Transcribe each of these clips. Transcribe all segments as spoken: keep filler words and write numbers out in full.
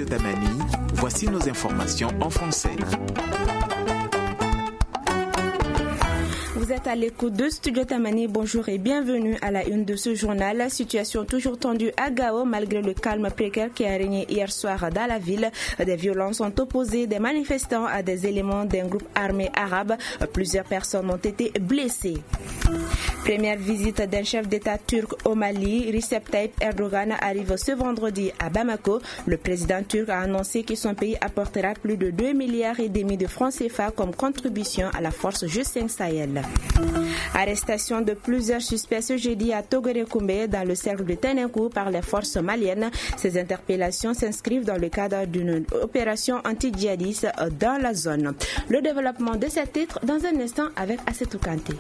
Tamani, voici nos informations en français. Vous êtes à l'écoute de Studio Tamani, bonjour et bienvenue à la une de ce journal. La situation toujours tendue à Gao malgré le calme précaire qui a régné hier soir dans la ville. Des violences ont opposé des manifestants à des éléments d'un groupe armé arabe. Plusieurs personnes ont été blessées. Première visite d'un chef d'État turc au Mali, Recep Tayyip Erdogan arrive ce vendredi à Bamako. Le président turc a annoncé que son pays apportera plus de deux milliards et demi de francs C F A comme contribution à la force G cinq Sahel. Arrestation de plusieurs suspects ce jeudi à Togorekoumé dans le cercle de Tenenkou par les forces maliennes. Ces interpellations s'inscrivent dans le cadre d'une opération anti-djihadiste dans la zone. Le développement de ces titres dans un instant avec Assetou Kanté.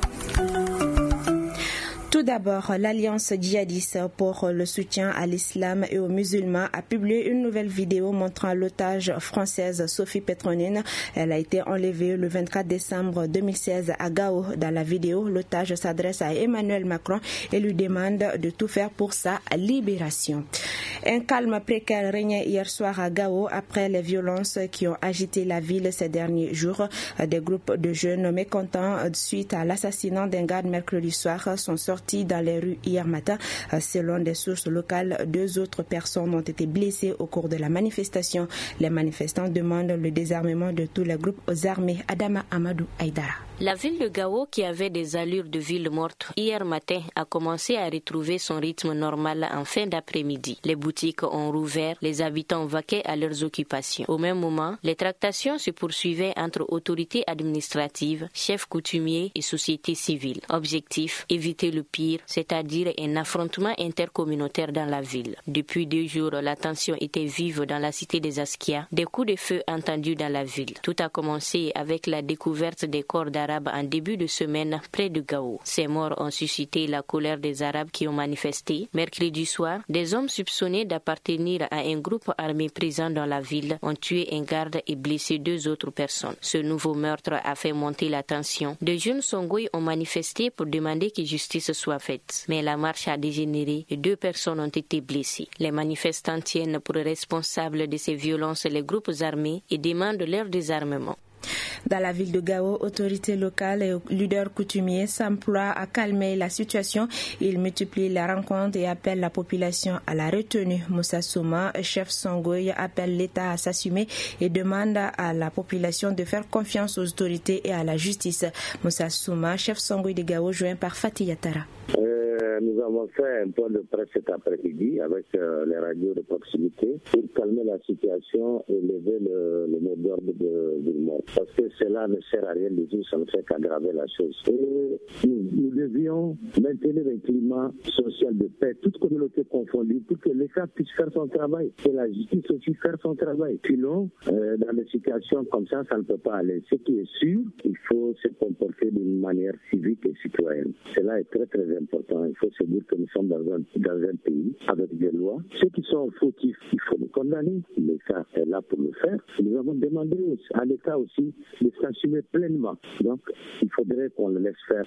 Tout d'abord, l'Alliance djihadiste pour le soutien à l'islam et aux musulmans a publié une nouvelle vidéo montrant l'otage française Sophie Petronine. Elle a été enlevée le vingt-quatre décembre deux mille seize à Gao. Dans la vidéo, l'otage s'adresse à Emmanuel Macron et lui demande de tout faire pour sa libération. Un calme précaire régnait hier soir à Gao après les violences qui ont agité la ville ces derniers jours. Des groupes de jeunes mécontents suite à l'assassinat d'un garde mercredi soir sont sortis dans les rues hier matin. Selon des sources locales, deux autres personnes ont été blessées au cours de la manifestation. Les manifestants demandent le désarmement de tous les groupes armés. Adama Amadou Aïdara. La ville de Gao, qui avait des allures de ville morte, hier matin a commencé à retrouver son rythme normal en fin d'après-midi. Les boutiques ont rouvert, les habitants vaquaient à leurs occupations. Au même moment, les tractations se poursuivaient entre autorités administratives, chefs coutumiers et sociétés civiles. Objectif, éviter le pire, c'est-à-dire un affrontement intercommunautaire dans la ville. Depuis deux jours, la tension était vive dans la cité des Askia, des coups de feu entendus dans la ville. Tout a commencé avec la découverte des corps d'Arabes en début de semaine près de Gao. Ces morts ont suscité la colère des Arabes qui ont manifesté. Mercredi soir, des hommes soupçonnés d'appartenir à un groupe armé présent dans la ville ont tué un garde et blessé deux autres personnes. Ce nouveau meurtre a fait monter la tension. De jeunes Songoï ont manifesté pour demander que justice soit faite. Mais la marche a dégénéré et deux personnes ont été blessées. Les manifestants tiennent pour responsables de ces violences les groupes armés et demandent leur désarmement. Dans la ville de Gao, autorités locales et leaders coutumiers s'emploient à calmer la situation. Ils multiplient les rencontres et appellent la population à la retenue. Moussa Souma, chef Songoï, appelle l'État à s'assumer et demande à la population de faire confiance aux autorités et à la justice. Moussa Souma, chef Songoï de Gao, joint par Fatih Yatara. Euh, nous avons fait un point de presse cet après-midi avec euh, les radios de proximité pour calmer la situation et lever le, le mot d'ordre de Villemont. Parce que cela ne sert à rien de dire, ça ne fait qu'aggraver la chose. Et nous, nous devions maintenir un climat social de paix, toute communauté confondue, pour que l'État puisse faire son travail, que la justice aussi faire son travail. Sinon, euh, dans des situations comme ça, ça ne peut pas aller. Ce qui est sûr, il faut se comporter d'une manière civique et citoyenne. Cela est très très important. Il faut se dire que nous sommes dans un, dans un pays avec des lois. Ceux qui sont fautifs, il faut les condamner. L'État est là pour le faire. Nous avons demandé à l'État aussi de s'assumer pleinement. Donc, il faudrait qu'on le laisse faire.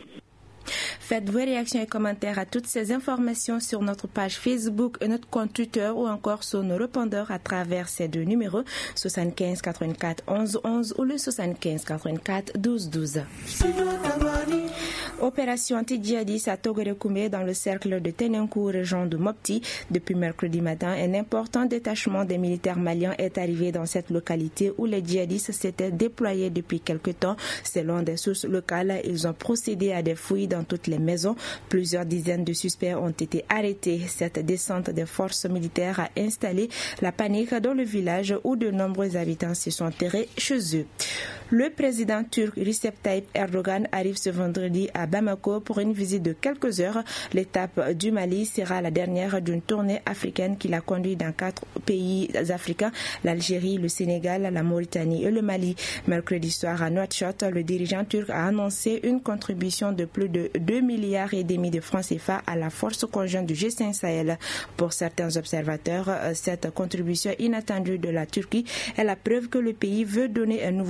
Faites vos réactions et commentaires à toutes ces informations sur notre page Facebook et notre compte Twitter ou encore sur nos répondeurs à travers ces deux numéros soixante-quinze quatre-vingt-quatre onze onze ou le soixante-quinze quatre-vingt-quatre douze douze. Opération anti-djihadiste à Togorekoumé dans le cercle de Tenenkou, région de Mopti. Depuis mercredi matin, un important détachement des militaires maliens est arrivé dans cette localité où les djihadistes s'étaient déployés depuis quelque temps. Selon des sources locales, ils ont procédé à des fouilles dans toutes les maisons. Plusieurs dizaines de suspects ont été arrêtés. Cette descente des forces militaires a installé la panique dans le village où de nombreux habitants se sont enterrés chez eux. Le président turc Recep Tayyip Erdogan arrive ce vendredi à Bamako pour une visite de quelques heures. L'étape du Mali sera la dernière d'une tournée africaine qu'il a conduite dans quatre pays africains, l'Algérie, le Sénégal, la Mauritanie et le Mali. Mercredi soir à Nouakchott, le dirigeant turc a annoncé une contribution de plus de deux milliards et demi de francs C F A à la force conjointe du G cinq Sahel. Pour certains observateurs, cette contribution inattendue de la Turquie est la preuve que le pays veut donner un nouveau souffle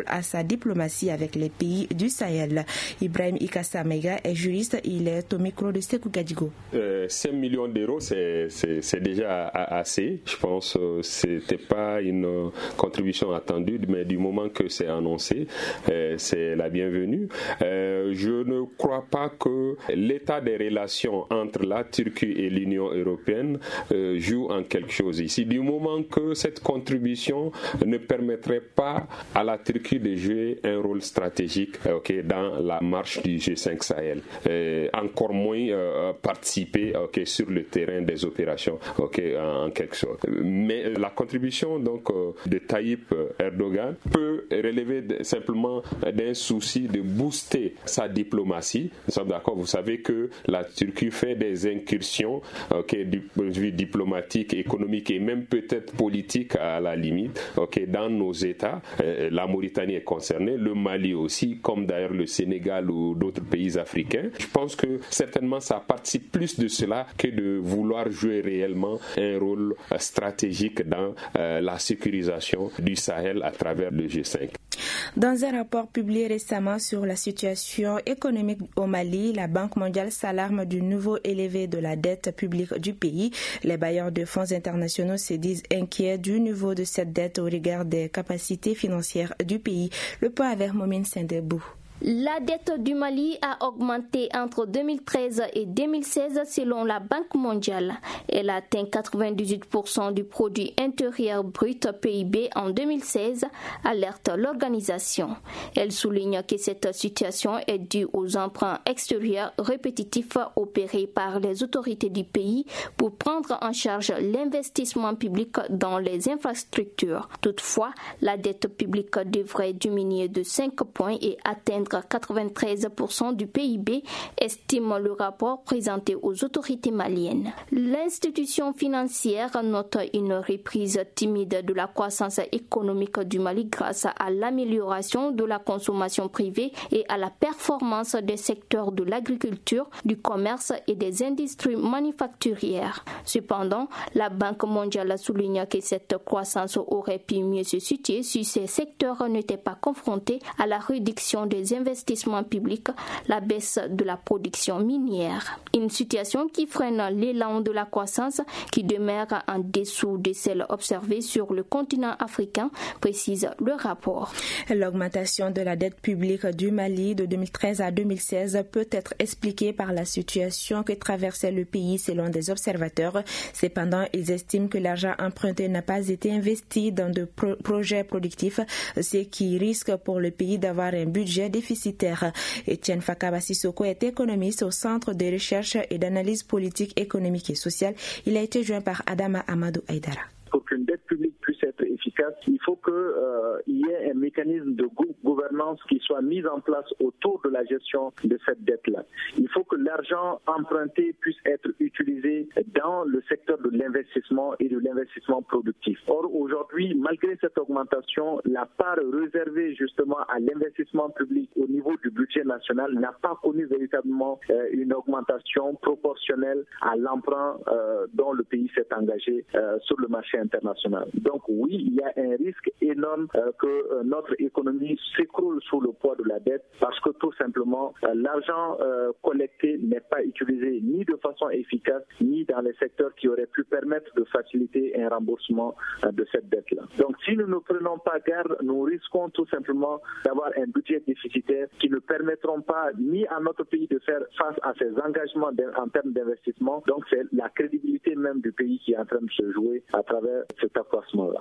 à sa diplomatie avec les pays du Sahel. Ibrahim Ikassa Mega est juriste, il est au micro de Sekou Gadjigo. Euh, cinq millions d'euros, c'est, c'est, c'est déjà assez. Je pense que ce n'était pas une contribution attendue, mais du moment que c'est annoncé, euh, c'est la bienvenue. Euh, je ne crois pas que l'état des relations entre la Turquie et l'Union européenne euh, joue en quelque chose ici. Du moment que cette contribution ne permettrait pas à la Turquie de jouer un rôle stratégique okay, dans la marche du G cinq Sahel, euh, encore moins euh, participer okay, sur le terrain des opérations okay, en, en quelque sorte. Mais la contribution donc euh, de Tayyip Erdogan peut relever de, simplement d'un souci de booster sa diplomatie. Nous sommes d'accord, vous savez que la Turquie fait des incursions okay, du point de vue diplomatique, économique et même peut-être politique à la limite okay, dans nos États. Euh, la Mauritanie est concernée, le Mali aussi, comme d'ailleurs le Sénégal ou d'autres pays africains. Je pense que certainement ça participe plus de cela que de vouloir jouer réellement un rôle stratégique dans euh, la sécurisation du Sahel à travers le G cinq. Dans un rapport publié récemment sur la situation économique au Mali, la Banque mondiale s'alarme du niveau élevé de la dette publique du pays. Les bailleurs de fonds internationaux se disent inquiets du niveau de cette dette au regard des capacités financières du pays. Le point avec Momine Sindebou. La dette du Mali a augmenté entre deux mille treize et deux mille seize selon la Banque mondiale. Elle a atteint quatre-vingt-dix-huit pour cent du produit intérieur brut P I B en deux mille seize, alerte l'organisation. Elle souligne que cette situation est due aux emprunts extérieurs répétitifs opérés par les autorités du pays pour prendre en charge l'investissement public dans les infrastructures. Toutefois, la dette publique devrait diminuer de cinq points et atteindre quatre-vingt-treize pour cent du P I B, estime le rapport présenté aux autorités maliennes. L'institution financière note une reprise timide de la croissance économique du Mali grâce à l'amélioration de la consommation privée et à la performance des secteurs de l'agriculture, du commerce et des industries manufacturières. Cependant, la Banque mondiale souligne que cette croissance aurait pu mieux se situer si ces secteurs n'étaient pas confrontés à la réduction des investissements publics, la baisse de la production minière. Une situation qui freine l'élan de la croissance qui demeure en dessous de celle observée sur le continent africain, précise le rapport. L'augmentation de la dette publique du Mali de deux mille treize à deux mille seize peut être expliquée par la situation que traversait le pays selon des observateurs. Cependant, ils estiment que l'argent emprunté n'a pas été investi dans de pro- projets productifs, ce qui risque pour le pays d'avoir un budget déficitaire. Etienne Fakaba Sissoko est économiste au Centre de recherche et d'analyse politique, économique et sociale. Il a été joint par Adama Amadou Aïdara. Pour qu'une dette publique puisse être efficace, il faut qu'il euh, y ait un mécanisme de go- gouvernance qui soit mis en place autour de la gestion de cette dette-là. Il faut que l'argent emprunté puisse être utilisé dans le secteur de l'investissement et de l'investissement productif. Or, aujourd'hui, malgré cette augmentation, la part réservée justement à l'investissement public au niveau du budget national n'a pas connu véritablement euh, une augmentation proportionnelle à l'emprunt euh, dont le pays s'est engagé euh, sur le marché international. Donc oui, il y a un risque énorme euh, que euh, notre économie s'écroule sous le poids de la dette parce que tout simplement euh, l'argent euh, collecté n'est pas utilisé ni de façon efficace ni dans les secteurs qui auraient pu permettre de faciliter un remboursement euh, de cette dette-là. Donc si nous ne prenons pas garde, nous risquons tout simplement d'avoir un budget déficitaire qui ne permettront pas ni à notre pays de faire face à ses engagements en termes d'investissement. Donc c'est la crédibilité même du pays qui est en train de se jouer à travers cet accroissement-là.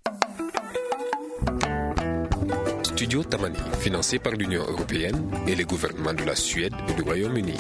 Studio Tamani, financé par l'Union européenne et les gouvernements de la Suède et du Royaume-Uni.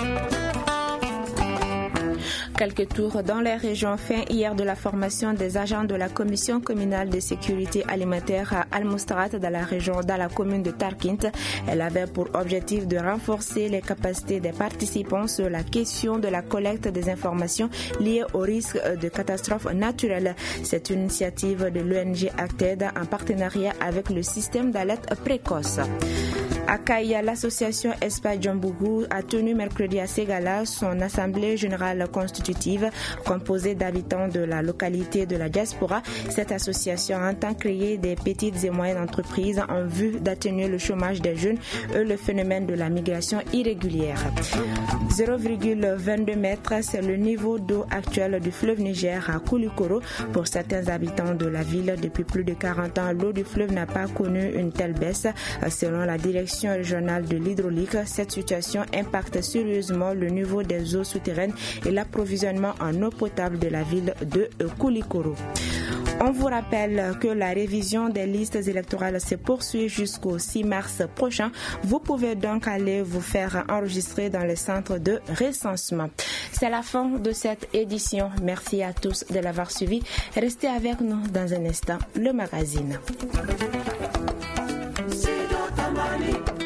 Quelques tours dans les régions fin hier de la formation des agents de la Commission communale de sécurité alimentaire à Al-Mustrat dans la région, dans la commune de Tarkint. Elle avait pour objectif de renforcer les capacités des participants sur la question de la collecte des informations liées au risque de catastrophes naturelles. C'est une initiative de l'O N G Acted en partenariat avec le système d'alerte précoce. À Kaya, l'association Espace Djambougou a tenu mercredi à Ségala son assemblée générale constitutive composée d'habitants de la localité de la diaspora. Cette association entend créer des petites et moyennes entreprises en vue d'atténuer le chômage des jeunes et le phénomène de la migration irrégulière. zéro virgule vingt-deux mètres, c'est le niveau d'eau actuel du fleuve Niger à Koulikoro. Pour certains habitants de la ville, depuis plus de quarante ans, l'eau du fleuve n'a pas connu une telle baisse. Selon la direction régionale de l'hydraulique, cette situation impacte sérieusement le niveau des eaux souterraines et l'approvisionnement en eau potable de la ville de Koulikoro. On vous rappelle que la révision des listes électorales se poursuit jusqu'au six mars prochain. Vous pouvez donc aller vous faire enregistrer dans le centre de recensement. C'est la fin de cette édition. Merci à tous de l'avoir suivi. Restez avec nous dans un instant, le magazine. Tamani.